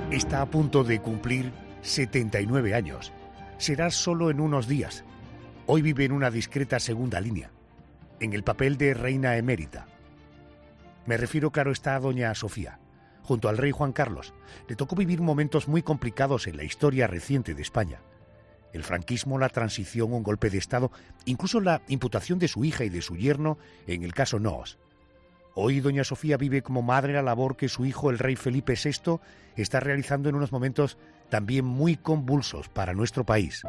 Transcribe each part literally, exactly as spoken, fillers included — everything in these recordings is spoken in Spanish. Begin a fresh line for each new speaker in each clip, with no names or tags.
Está a punto de cumplir setenta y nueve años. Será solo en unos días. Hoy vive en una discreta segunda línea, en el papel de reina emérita. Me refiero, claro está, a doña Sofía. Junto al rey Juan Carlos, le tocó vivir momentos muy complicados en la historia reciente de España. El franquismo, la transición, un golpe de Estado, incluso la imputación de su hija y de su yerno en el caso Noos. Hoy doña Sofía vive como madre la labor que su hijo, el rey Felipe sexto, está realizando en unos momentos también muy convulsos para nuestro país.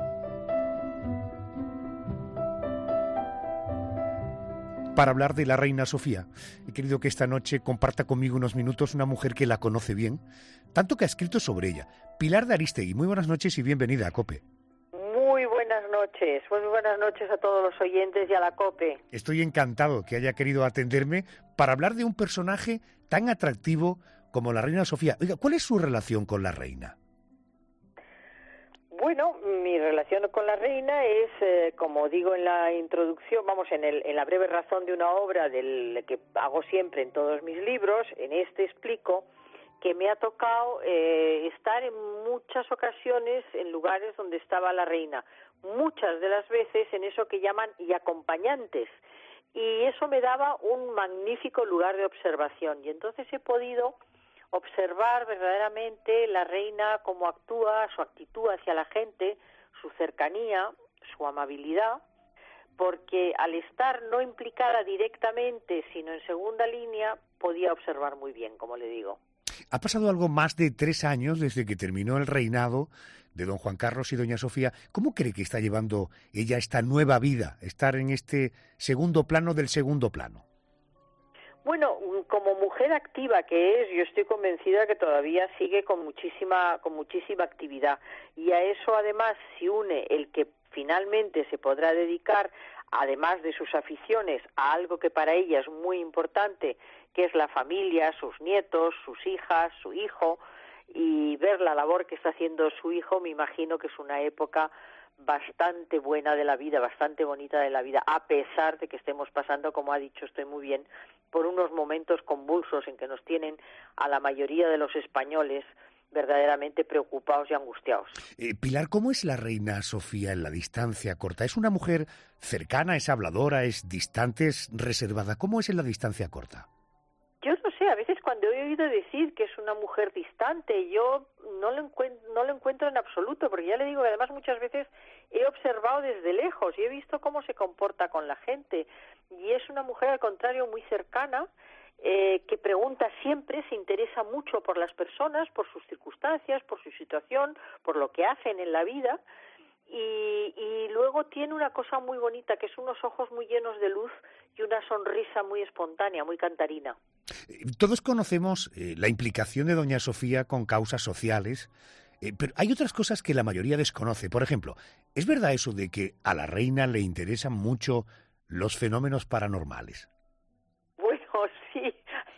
Para hablar de la reina Sofía, he querido que esta noche comparta conmigo unos minutos una mujer que la conoce bien, tanto que ha escrito sobre ella. Pilar de Arístegui, muy buenas noches y bienvenida a COPE.
Muy buenas noches, muy buenas noches a todos los oyentes y a la COPE.
Estoy encantado que haya querido atenderme para hablar de un personaje tan atractivo como la reina Sofía. Oiga, ¿cuál es su relación con la reina?
Bueno, mi relación con la reina es, eh, como digo en la introducción, vamos, en, el, en la breve razón de una obra del que hago siempre en todos mis libros, en este explico que me ha tocado eh, estar en muchas ocasiones en lugares donde estaba la reina, muchas de las veces en eso que llaman y acompañantes, y eso me daba un magnífico lugar de observación, y entonces he podido observar verdaderamente la reina, cómo actúa, su actitud hacia la gente, su cercanía, su amabilidad, porque al estar no implicada directamente, sino en segunda línea, podía observar muy bien, como le digo.
Ha pasado algo más de tres años desde que terminó el reinado de don Juan Carlos y doña Sofía. ¿Cómo cree que está llevando ella esta nueva vida, estar en este segundo plano del segundo plano?
Bueno, como mujer activa que es, yo estoy convencida que todavía sigue con muchísima, con muchísima actividad. Y a eso además se une el que finalmente se podrá dedicar, además de sus aficiones, a algo que para ella es muy importante, que es la familia, sus nietos, sus hijas, su hijo, y ver la labor que está haciendo su hijo, me imagino que es una época bastante buena de la vida, bastante bonita de la vida, a pesar de que estemos pasando, como ha dicho, estoy muy bien, por unos momentos convulsos en que nos tienen a la mayoría de los españoles verdaderamente preocupados y angustiados.
Eh, Pilar, ¿cómo es la reina Sofía en la distancia corta? ¿Es una mujer cercana, es habladora, es distante, es reservada? ¿Cómo es en la distancia corta?
Yo no sé, a veces cuando he oído decir que es una mujer distante, yo no lo encuentro, no lo encuentro en absoluto, porque ya le digo que además muchas veces he observado desde lejos y he visto cómo se comporta con la gente, y es una mujer al contrario muy cercana, eh, que pregunta siempre, se interesa mucho por las personas, por sus circunstancias, por su situación, por lo que hacen en la vida. Y, y luego tiene una cosa muy bonita, que es unos ojos muy llenos de luz y una sonrisa muy espontánea, muy cantarina.
Todos conocemos eh, la implicación de doña Sofía con causas sociales, eh, pero hay otras cosas que la mayoría desconoce. Por ejemplo, ¿es verdad eso de que a la reina le interesan mucho los fenómenos paranormales?
Bueno, sí.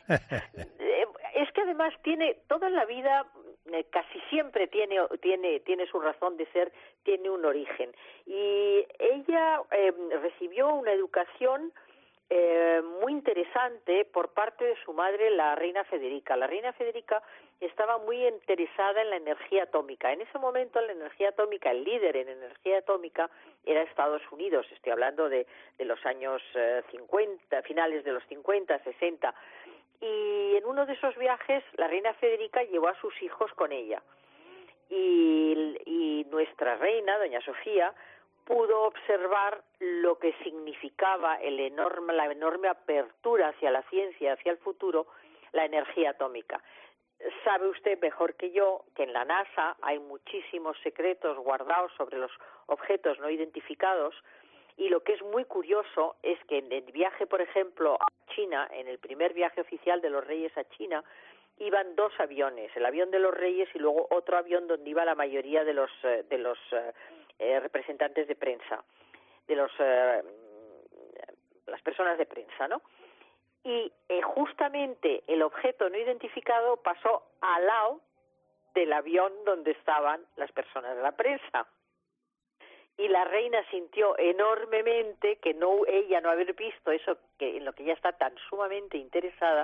Es que además tiene toda la vida, eh, casi siempre tiene tiene tiene su razón de ser, tiene un origen. Y ella eh, recibió una educación eh, muy interesante por parte de su madre, la reina Federica. La reina Federica estaba muy interesada en la energía atómica. En ese momento la energía atómica, el líder en energía atómica era Estados Unidos. Estoy hablando de, de los años eh, cincuenta, finales de los cincuenta, sesenta. Y en uno de esos viajes la reina Federica llevó a sus hijos con ella. Y, y nuestra reina, doña Sofía, pudo observar lo que significaba el enorme, la enorme apertura hacia la ciencia, hacia el futuro, la energía atómica. Sabe usted mejor que yo que en la NASA hay muchísimos secretos guardados sobre los objetos no identificados, y lo que es muy curioso es que en el viaje, por ejemplo, a China, en el primer viaje oficial de los reyes a China, iban dos aviones, el avión de los reyes y luego otro avión donde iba la mayoría de los de los eh, representantes de prensa, de los eh, las personas de prensa, ¿no? Y eh, justamente el objeto no identificado pasó al lado del avión donde estaban las personas de la prensa. Y la reina sintió enormemente que no ella no haber visto eso que en lo que ella está tan sumamente interesada,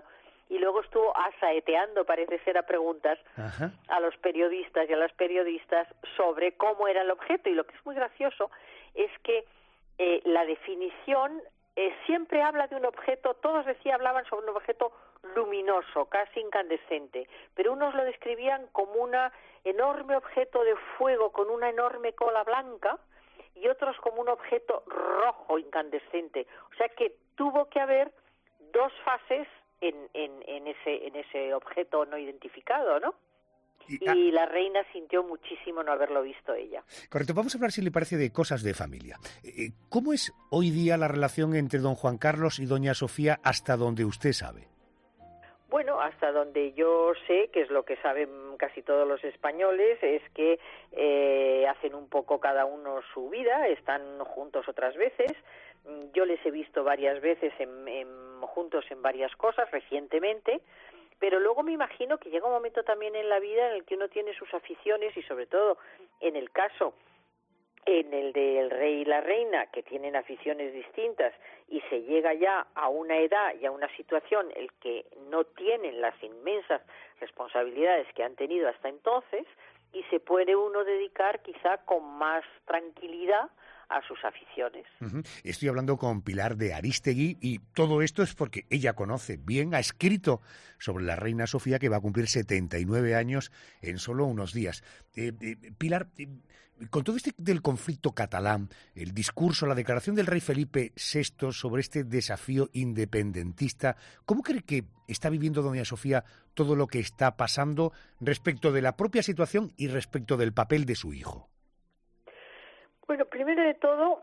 y luego estuvo asaeteando, parece ser, a preguntas Ajá. a los periodistas y a las periodistas sobre cómo era el objeto. Y lo que es muy gracioso es que eh, la definición eh, siempre habla de un objeto, todos decía hablaban sobre un objeto luminoso, casi incandescente, pero unos lo describían como un enorme objeto de fuego con una enorme cola blanca y otros como un objeto rojo incandescente. O sea que tuvo que haber dos fases en, en, en ese en ese objeto no identificado, ¿no? Y, ah, y la reina sintió muchísimo no haberlo visto ella.
Correcto. Vamos a hablar, si le parece, de cosas de familia. Eh, ¿Cómo es hoy día la relación entre don Juan Carlos y doña Sofía hasta donde usted sabe?
Bueno, hasta donde yo sé, que es lo que saben casi todos los españoles, es que eh, hacen un poco cada uno su vida, están juntos otras veces. Yo les he visto varias veces en, en, juntos en varias cosas recientemente, pero luego me imagino que llega un momento también en la vida en el que uno tiene sus aficiones y sobre todo en el caso en el del rey y la reina, que tienen aficiones distintas y se llega ya a una edad y a una situación en que no tienen las inmensas responsabilidades que han tenido hasta entonces y se puede uno dedicar quizá con más tranquilidad a sus aficiones.
Uh-huh. Estoy hablando con Pilar de Arístegui y todo esto es porque ella conoce bien, ha escrito sobre la reina Sofía, que va a cumplir setenta y nueve años en solo unos días. Eh, eh, Pilar, eh, con todo este del conflicto catalán, el discurso, la declaración del rey Felipe sexto sobre este desafío independentista, ¿cómo cree que está viviendo doña Sofía todo lo que está pasando respecto de la propia situación y respecto del papel de su hijo?
Bueno, primero de todo,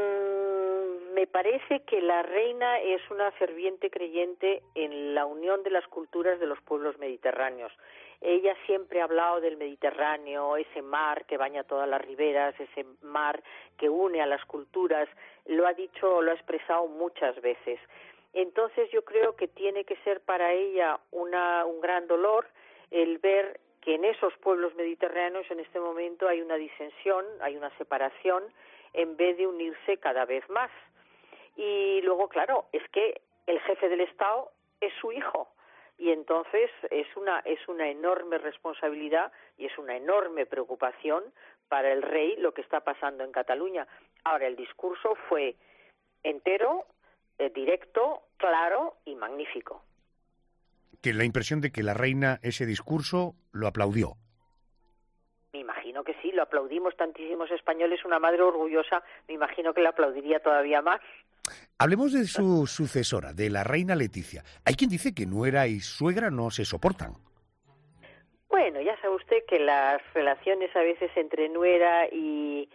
mmm, me parece que la reina es una ferviente creyente en la unión de las culturas de los pueblos mediterráneos. Ella siempre ha hablado del Mediterráneo, ese mar que baña todas las riberas, ese mar que une a las culturas, lo ha dicho, lo ha expresado muchas veces. Entonces yo creo que tiene que ser para ella una, un gran dolor el ver que en esos pueblos mediterráneos en este momento hay una disensión, hay una separación, en vez de unirse cada vez más. Y luego, claro, es que el jefe del Estado es su hijo, y entonces es una, es una enorme responsabilidad y es una enorme preocupación para el rey lo que está pasando en Cataluña. Ahora, el discurso fue entero, eh, directo, claro y magnífico.
Que la impresión de que la reina ese discurso lo aplaudió.
Me imagino que sí, lo aplaudimos tantísimos españoles, una madre orgullosa, me imagino que la aplaudiría todavía más.
Hablemos de su sucesora, de la reina Leticia. Hay quien dice que nuera y suegra no se soportan.
Bueno, ya sabe usted que las relaciones a veces entre nuera y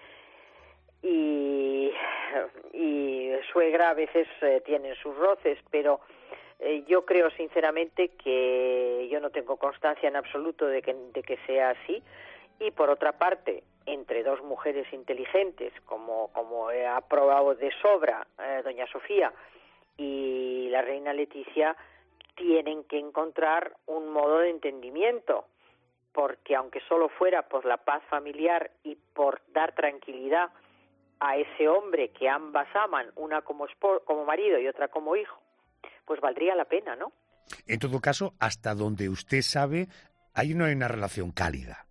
y, y suegra a veces eh, tienen sus roces, pero eh, yo creo sinceramente que yo no tengo constancia en absoluto de que, de que sea así. Y por otra parte, entre dos mujeres inteligentes, como, como ha probado de sobra eh, doña Sofía y la reina Leticia, tienen que encontrar un modo de entendimiento, porque aunque solo fuera por la paz familiar y por dar tranquilidad a ese hombre que ambas aman, una como esposo, como marido y otra como hijo, pues valdría la pena, ¿no?
En todo caso, hasta donde usted sabe, hay una, una relación cálida.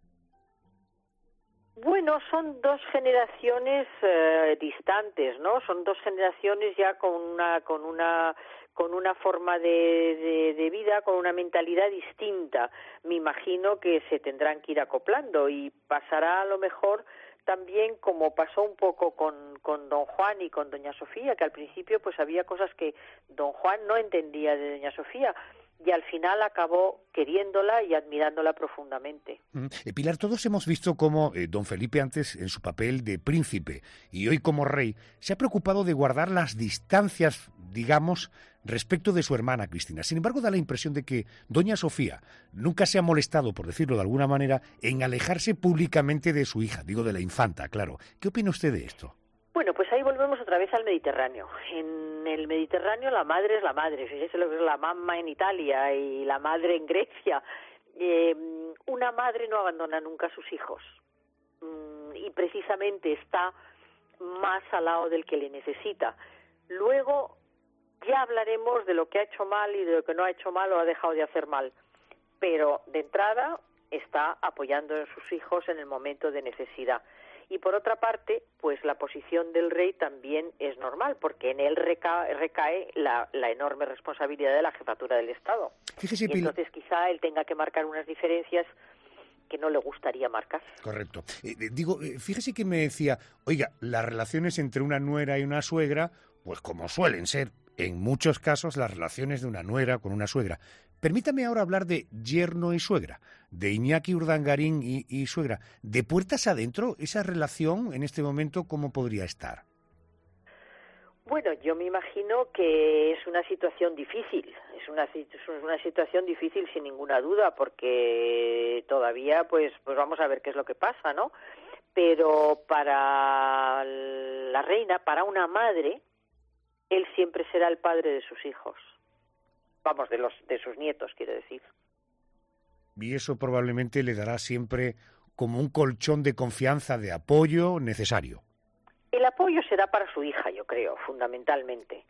Bueno, son dos generaciones eh, distantes, ¿no? Son dos generaciones ya con una con una con una forma de, de, de vida, con una mentalidad distinta. Me imagino que se tendrán que ir acoplando y pasará a lo mejor también como pasó un poco con, con don Juan y con doña Sofía, que al principio pues había cosas que don Juan no entendía de doña Sofía y al final acabó queriéndola y admirándola profundamente.
Mm. Eh, Pilar, todos hemos visto cómo eh, don Felipe antes en su papel de príncipe y hoy como rey se ha preocupado de guardar las distancias, digamos, respecto de su hermana Cristina. Sin embargo, da la impresión de que doña Sofía nunca se ha molestado, por decirlo de alguna manera, en alejarse públicamente de su hija, digo de la infanta, claro. ¿Qué opina usted de esto?
Bueno, pues ahí volvemos otra vez al Mediterráneo. En el Mediterráneo la madre es la madre, fíjese lo que es la mamma en Italia y la madre en Grecia. Eh, una madre no abandona nunca a sus hijos mm, y precisamente está más al lado del que le necesita. Luego, ya hablaremos de lo que ha hecho mal y de lo que no ha hecho mal o ha dejado de hacer mal. Pero de entrada está apoyando a sus hijos en el momento de necesidad. Y por otra parte, pues la posición del rey también es normal, porque en él recae, recae la, la enorme responsabilidad de la jefatura del Estado.
Fíjese,
y entonces quizá él tenga que marcar unas diferencias que no le gustaría marcar.
Correcto. Eh, digo, eh, fíjese que me decía, oiga, las relaciones entre una nuera y una suegra, pues como suelen ser en muchos casos las relaciones de una nuera con una suegra. Permítame ahora hablar de yerno y suegra, de Iñaki Urdangarín y, y suegra. ¿De puertas adentro esa relación en este momento cómo podría estar?
Bueno, yo me imagino que es una situación difícil, es una, es una situación difícil sin ninguna duda, porque todavía, pues, pues vamos a ver qué es lo que pasa, ¿no? Pero para la reina, para una madre, él siempre será el padre de sus hijos. Vamos, de los de sus nietos, quiero decir.
Y eso probablemente le dará siempre como un colchón de confianza, de apoyo necesario.
El apoyo será para su hija, yo creo, fundamentalmente.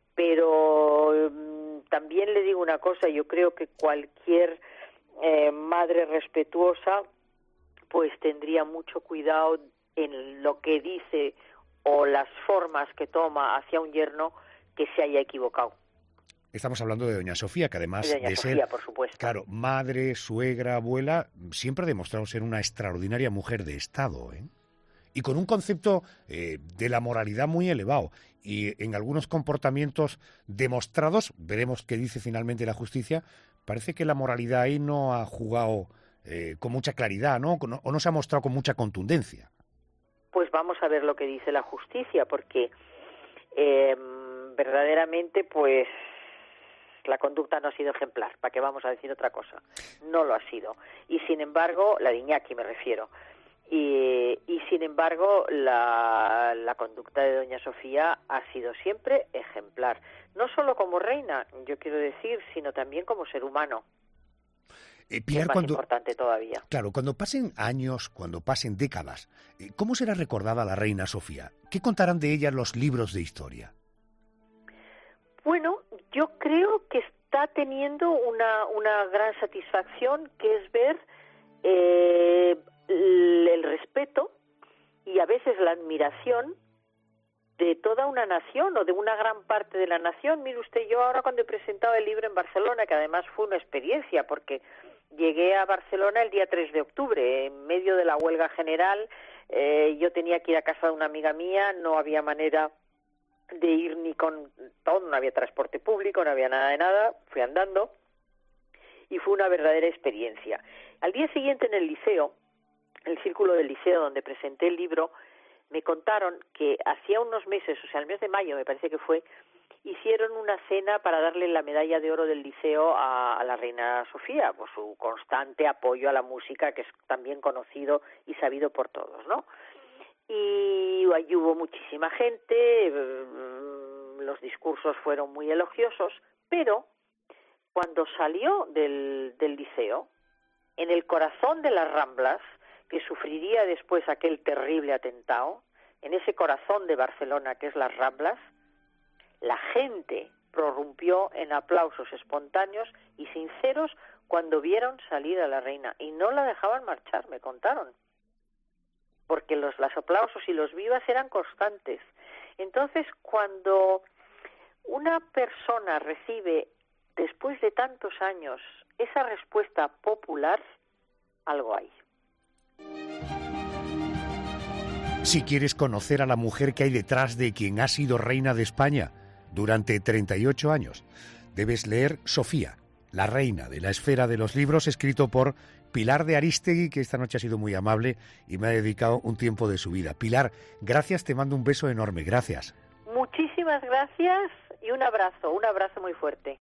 Pero um, también le digo una cosa, yo creo que cualquier eh, madre respetuosa pues tendría mucho cuidado en lo que dice o las formas que toma hacia un yerno que se haya equivocado.
Estamos hablando de doña Sofía, que además
de, doña
de
Sofía,
ser,
por supuesto.
Claro, madre, suegra, abuela, siempre ha demostrado ser una extraordinaria mujer de Estado, ¿eh? Y con un concepto eh, de la moralidad muy elevado y en algunos comportamientos demostrados, veremos qué dice finalmente la justicia, parece que la moralidad ahí no ha jugado eh, con mucha claridad, ¿no? O no se ha mostrado con mucha contundencia.
Pues vamos a ver lo que dice la justicia, porque eh, verdaderamente, pues, la conducta no ha sido ejemplar. ¿Para qué vamos a decir otra cosa? No lo ha sido. Y sin embargo, la de Iñaki me refiero. Y, y sin embargo, la, la conducta de doña Sofía ha sido siempre ejemplar. No solo como reina, yo quiero decir, sino también como ser humano.
Eh, Pilar,
es más
cuando,
importante todavía.
Claro, cuando pasen años, cuando pasen décadas, ¿cómo será recordada la reina Sofía? ¿Qué contarán de ella los libros de historia?
Bueno, yo creo que está teniendo una, una gran satisfacción, que es ver eh, el respeto y a veces la admiración de toda una nación o de una gran parte de la nación. Mire usted, yo ahora cuando he presentado el libro en Barcelona, que además fue una experiencia, porque llegué a Barcelona el día tres de octubre, en medio de la huelga general, eh, yo tenía que ir a casa de una amiga mía, no había manera de ir ni con todo, no había transporte público, no había nada de nada, fui andando y fue una verdadera experiencia. Al día siguiente en el liceo, el círculo del liceo donde presenté el libro, me contaron que hacía unos meses, o sea, el mes de mayo me parece que fue, hicieron una cena para darle la medalla de oro del liceo a, a la reina Sofía, por su constante apoyo a la música, que es también conocido y sabido por todos, ¿no? Y allí hubo muchísima gente, los discursos fueron muy elogiosos, pero cuando salió del, del liceo, en el corazón de las Ramblas, que sufriría después aquel terrible atentado, en ese corazón de Barcelona que es las Ramblas, la gente prorrumpió en aplausos espontáneos y sinceros cuando vieron salir a la reina, y no la dejaban marchar, me contaron, porque los, los aplausos y los vivas eran constantes. Entonces, cuando una persona recibe, después de tantos años, esa respuesta popular, algo hay.
Si quieres conocer a la mujer que hay detrás de quien ha sido reina de España durante treinta y ocho años, debes leer Sofía, la reina de la esfera de los libros, escrito por Pilar de Arístegui, que esta noche ha sido muy amable y me ha dedicado un tiempo de su vida. Pilar, gracias, te mando un beso enorme, gracias.
Muchísimas gracias y un abrazo, un abrazo muy fuerte.